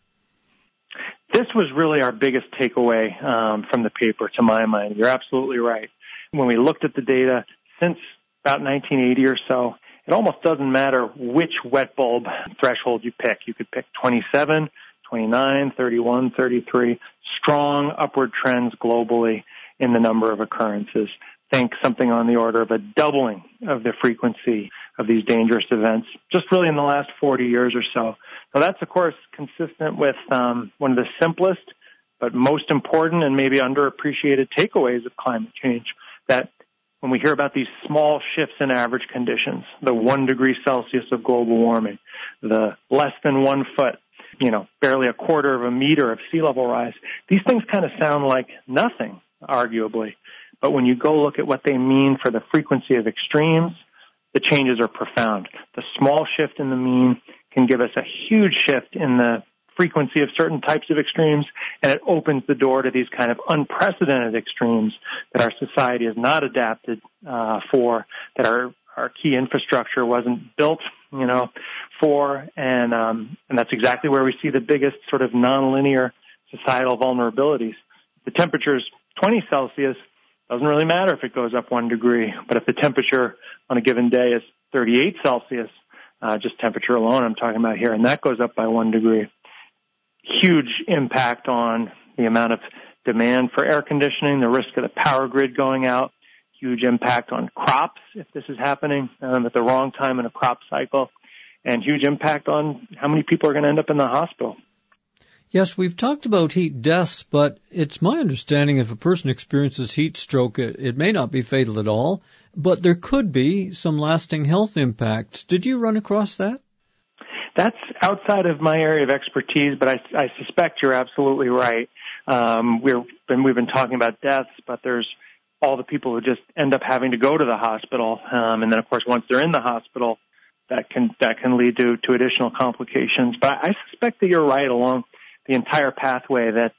S5: This was really our biggest takeaway from the paper, to my mind. You're absolutely right. When we looked at the data since about 1980 or so, it almost doesn't matter which wet bulb threshold you pick. You could pick 27, 29, 31, 33, strong upward trends globally in the number of occurrences. Think something on the order of a doubling of the frequency of these dangerous events just really in the last 40 years or so. So that's, of course, consistent with one of the simplest but most important and maybe underappreciated takeaways of climate change, that when we hear about these small shifts in average conditions, the 1 degree Celsius of global warming, the less than 1 foot, barely a quarter of a meter of sea level rise, these things kind of sound like nothing, arguably. But when you go look at what they mean for the frequency of extremes, the changes are profound. The small shift in the mean can give us a huge shift in the frequency of certain types of extremes, and it opens the door to these kind of unprecedented extremes that our society is not adapted for, that our key infrastructure wasn't built, for, and that's exactly where we see the biggest sort of nonlinear societal vulnerabilities. The temperature's 20 Celsius, doesn't really matter if it goes up 1 degree, but if the temperature on a given day is 38 Celsius, just temperature alone I'm talking about here, and that goes up by 1 degree, huge impact on the amount of demand for air conditioning, the risk of the power grid going out, huge impact on crops if this is happening at the wrong time in a crop cycle, and huge impact on how many people are going to end up in the hospital.
S2: Yes, we've talked about heat deaths, but it's my understanding if a person experiences heat stroke, it may not be fatal at all, but there could be some lasting health impacts. Did you run across that?
S5: That's outside of my area of expertise, but I suspect you're absolutely right. We've been talking about deaths, but there's all the people who just end up having to go to the hospital, and then of course once they're in the hospital, that can lead to additional complications. But I suspect that you're right along the entire pathway that,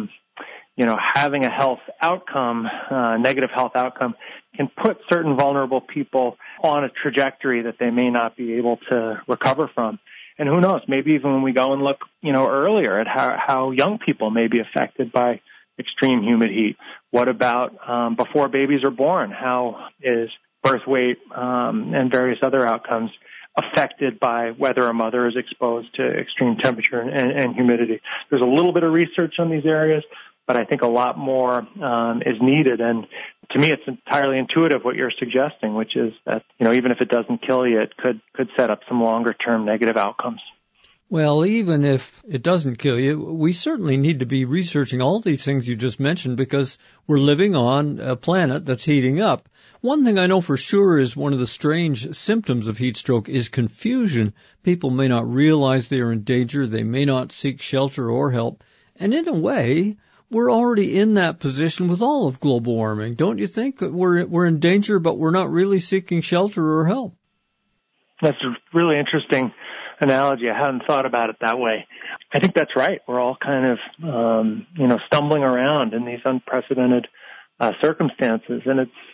S5: having a health outcome, negative health outcome, can put certain vulnerable people on a trajectory that they may not be able to recover from. And who knows, maybe even when we go and look, earlier at how young people may be affected by extreme humid heat. What about before babies are born? How is birth weight and various other outcomes affected by whether a mother is exposed to extreme temperature and humidity? There's a little bit of research on these areas, but I think a lot more is needed. And to me, it's entirely intuitive what you're suggesting, which is that, even if it doesn't kill you, it could set up some longer-term negative outcomes.
S2: Well, even if it doesn't kill you, we certainly need to be researching all these things you just mentioned because we're living on a planet that's heating up. One thing I know for sure is one of the strange symptoms of heat stroke is confusion. People may not realize they are in danger. They may not seek shelter or help. And in a way, we're already in that position with all of global warming. Don't you think? We're in danger, but we're not really seeking shelter or help.
S5: That's a really interesting analogy. I hadn't thought about it that way. I think that's right. We're all kind of, stumbling around in these unprecedented circumstances, and it's,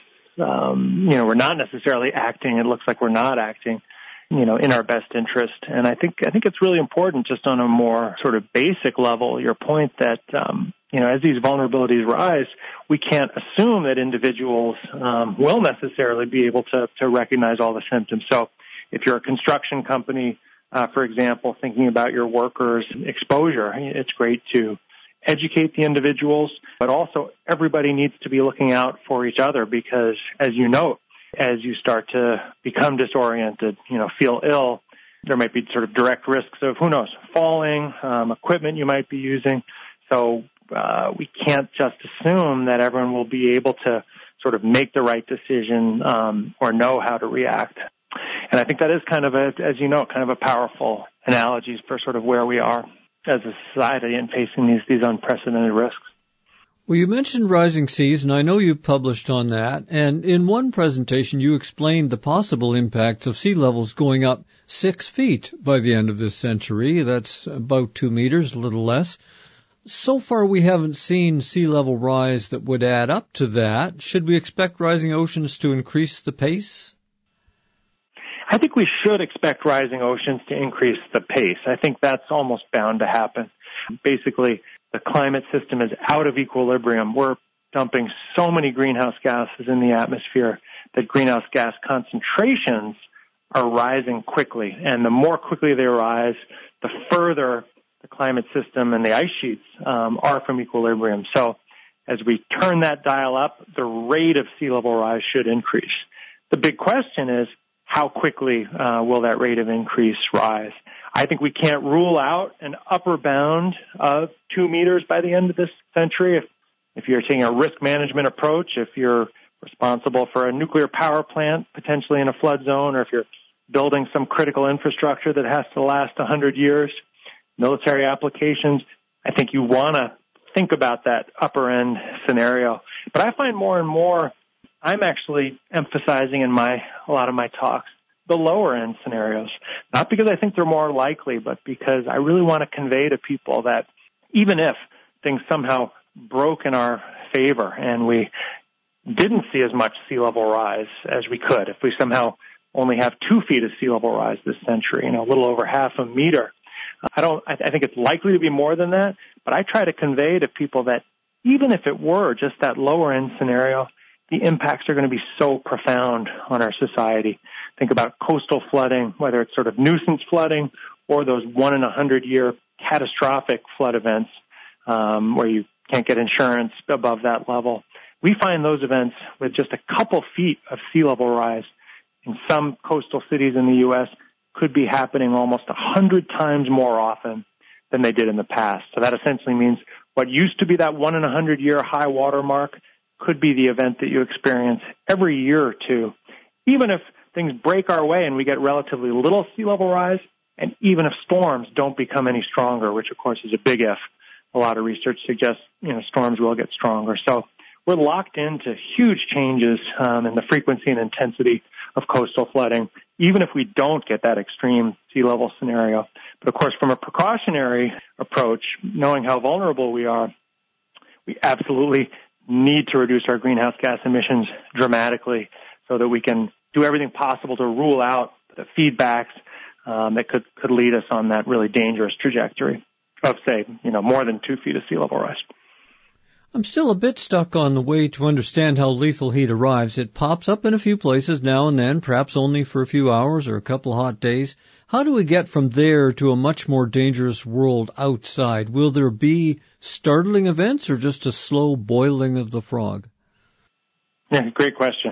S5: we're not necessarily acting. It looks like we're not acting, in our best interest. And I think it's really important, just on a more sort of basic level, your point that, as these vulnerabilities rise, we can't assume that individuals will necessarily be able to recognize all the symptoms. So if you're a construction company, for example, thinking about your workers' exposure, it's great to educate the individuals, but also everybody needs to be looking out for each other because, as you note, as you start to become disoriented, feel ill, there might be sort of direct risks of, who knows, falling, equipment you might be using. So we can't just assume that everyone will be able to sort of make the right decision or know how to react. And I think that is kind of a powerful analogy for sort of where we are as a society in facing these unprecedented risks.
S2: Well, you mentioned rising seas, and I know you've published on that. And in one presentation, you explained the possible impacts of sea levels going up 6 feet by the end of this century. That's about 2 meters, a little less. So far, we haven't seen sea level rise that would add up to that. Should we expect rising oceans to increase the pace?
S5: I think we should expect rising oceans to increase the pace. I think that's almost bound to happen. Basically, the climate system is out of equilibrium. We're dumping so many greenhouse gases in the atmosphere that greenhouse gas concentrations are rising quickly. And the more quickly they rise, the further the climate system and the ice sheets are from equilibrium. So as we turn that dial up, the rate of sea level rise should increase. The big question is, how quickly will that rate of increase rise? I think we can't rule out an upper bound of 2 meters by the end of this century. If you're taking a risk management approach, if you're responsible for a nuclear power plant potentially in a flood zone, or if you're building some critical infrastructure that has to last 100 years, military applications, I think you want to think about that upper end scenario. But I find more and more I'm actually emphasizing in a lot of my talks the lower end scenarios. Not because I think they're more likely, but because I really want to convey to people that even if things somehow broke in our favor and we didn't see as much sea level rise as we could, if we somehow only have 2 feet of sea level rise this century, a little over half a meter, I think it's likely to be more than that, but I try to convey to people that even if it were just that lower end scenario, the impacts are going to be so profound on our society. Think about coastal flooding, whether it's sort of nuisance flooding or those 1 in 100-year catastrophic flood events where you can't get insurance above that level. We find those events with just a couple feet of sea level rise in some coastal cities in the U.S. could be happening almost 100 times more often than they did in the past. So that essentially means what used to be that 1 in 100-year high water mark could be the event that you experience every year or two, even if things break our way and we get relatively little sea level rise, and even if storms don't become any stronger, which of course is a big if. A lot of research suggests, storms will get stronger. So we're locked into huge changes in the frequency and intensity of coastal flooding, even if we don't get that extreme sea level scenario. But of course, from a precautionary approach, knowing how vulnerable we are, we absolutely need to reduce our greenhouse gas emissions dramatically so that we can do everything possible to rule out the feedbacks that could lead us on that really dangerous trajectory of, say, more than 2 feet of sea level rise.
S2: I'm still a bit stuck on the way to understand how lethal heat arrives. It pops up in a few places now and then, perhaps only for a few hours or a couple of hot days. How do we get from there to a much more dangerous world outside? Will there be startling events or just a slow boiling of the frog?
S5: Yeah, great question.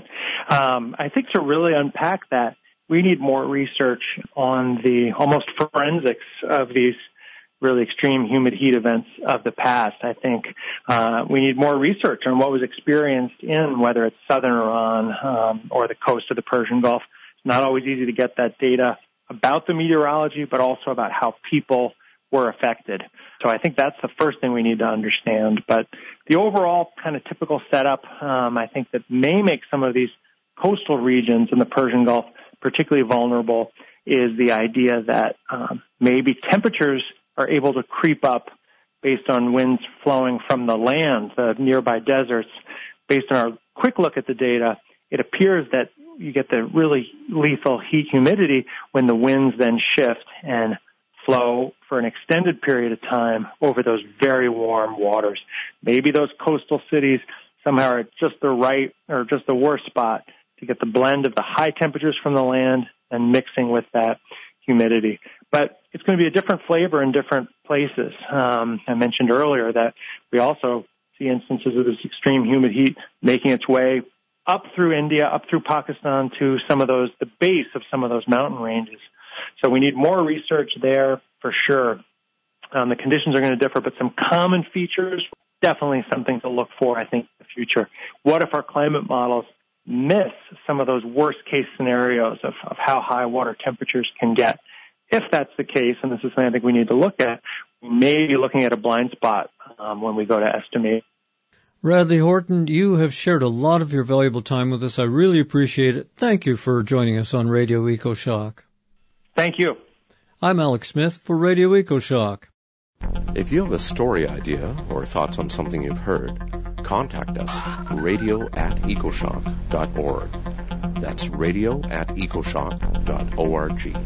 S5: I think to really unpack that, we need more research on the almost forensics of these really extreme humid heat events of the past. I think we need more research on what was experienced in whether it's southern Iran or the coast of the Persian Gulf. It's not always easy to get that data about the meteorology, but also about how people were affected. So I think that's the first thing we need to understand. But the overall kind of typical setup, I think that may make some of these coastal regions in the Persian Gulf particularly vulnerable is the idea that maybe temperatures are able to creep up based on winds flowing from the land, the nearby deserts. Based on our quick look at the data, it appears that you get the really lethal heat humidity when the winds then shift and flow for an extended period of time over those very warm waters. Maybe those coastal cities somehow are at just the right or just the worst spot to get the blend of the high temperatures from the land and mixing with that humidity. But it's going to be a different flavor in different places. I mentioned earlier that we also see instances of this extreme humid heat making its way up through India, up through Pakistan to the base of some of those mountain ranges. So we need more research there for sure. The conditions are going to differ, but some common features, definitely something to look for, I think, in the future. What if our climate models miss some of those worst case scenarios of how high water temperatures can get? If that's the case, and this is something I think we need to look at, we may be looking at a blind spot when we go to estimate.
S2: Radley Horton, you have shared a lot of your valuable time with us. I really appreciate it. Thank you for joining us on Radio EcoShock.
S5: Thank you. I'm
S2: Alex Smith for Radio EcoShock.
S4: If you have a story idea or thoughts on something you've heard, contact us, radio@ecoshock.org. That's radio@ecoshock.org.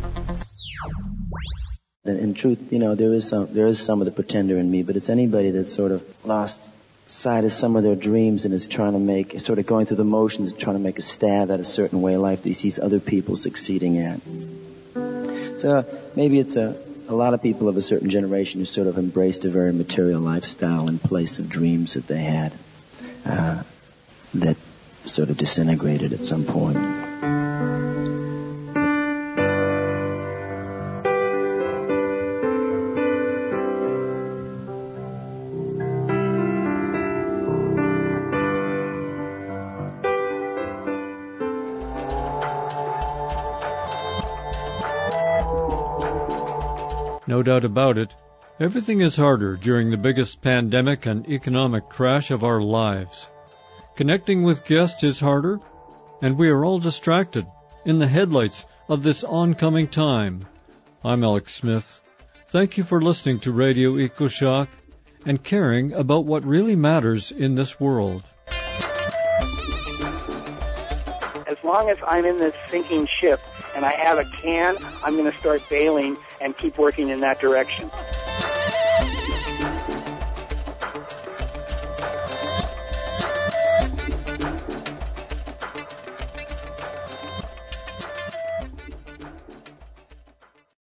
S6: In truth, there is some of the pretender in me, but it's anybody that's sort of lost sight of some of their dreams and is trying to sort of going through the motions, trying to make a stab at a certain way of life that he sees other people succeeding at. So maybe it's a lot of people of a certain generation who sort of embraced a very material lifestyle in place of dreams that they had that sort of disintegrated at some point.
S2: No doubt about it, everything is harder during the biggest pandemic and economic crash of our lives. Connecting with guests is harder, and we are all distracted. in the headlights of this oncoming time. I'm Alex Smith. Thank you for listening to Radio EcoShock and caring about what really matters in this world.
S7: As long as I'm in this sinking ship and I have a can, I'm going to start bailing and keep working in that direction.